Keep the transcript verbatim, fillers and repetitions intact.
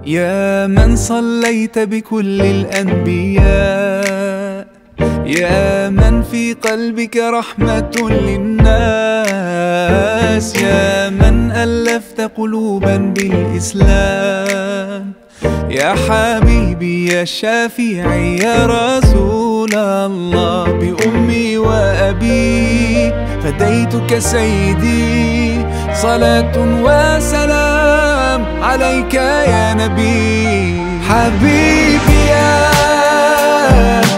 يا من صليت بكل الأنبياء، يا من في قلبك رحمة للناس، يا من ألفت قلوبا بالإسلام، يا حبيبي يا شافعي يا رسول الله، بأمي وأبي فديتك سيدي، صلاة وسلام عليك يا نبي. حبيبي يا